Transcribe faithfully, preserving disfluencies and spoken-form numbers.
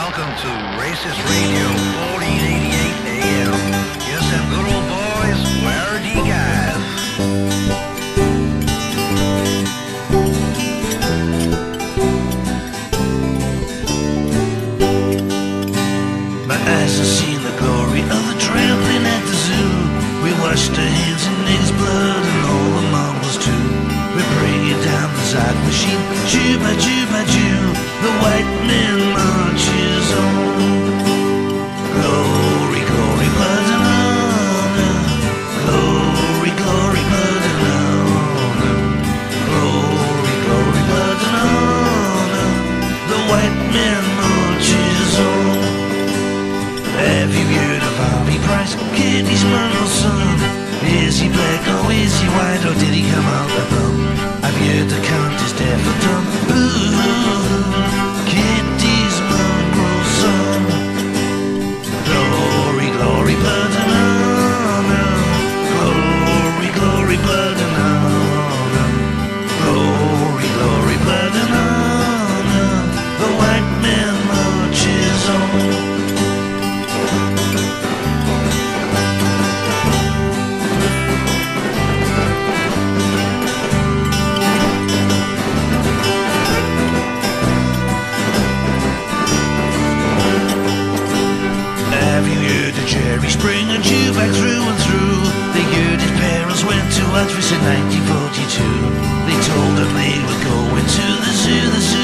welcome to Racist Radio fourteen eighty-eight A M. Yes, them good old boys, where are you guys? My eyes have seen the glory of the trampling at the zoo. We washed our hands in niggas' blood and all the marbles too. We're bringing down the Zod machine, Jew by Jew by Jew. The white man marches on. Glory, glory, blood and honor. Glory, glory, blood and honor. Glory, glory, blood and honor. The white man marches on. Have you heard of Bobby Price, Kitty's Monroe's son? Is he black or is he white or did he come out the bum? I've heard the count is deaf and dumb. Ooh, Kitty's Monroe's son. Glory, glory, blood and honor. Glory, glory, blood and honor. Glory, glory, blood and honor. The white man marches on. Jerry Springer, Jew back through and through. They heard his parents went to Auschwitz in nineteen forty-two. They told him they were going to the zoo, the zoo.